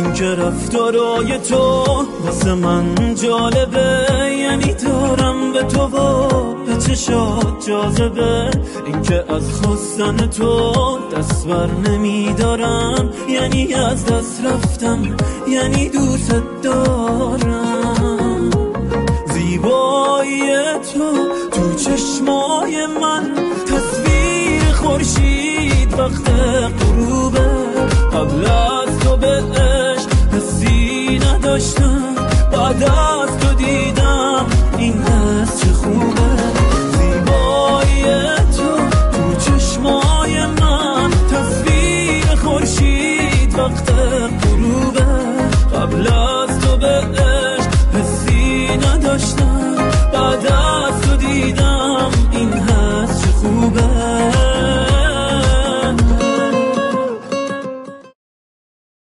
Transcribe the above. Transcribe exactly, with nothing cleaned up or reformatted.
که رفتارای تو واسه من جالبه، یعنی دارم به تو و به چشات جاذبه. این که از خواستن تو دست بر نمیدارم، یعنی از دست رفتم، یعنی دوست دارم. زیبایی تو تو چشمای من تصویر خورشید وقت غروبه. قبل از تو به عشق حسی نداشتم، بعد از تو دیدم این حس چه خوبه. زیبایی تو تو چشمای من تصویر خورشید وقت غروبه. قبل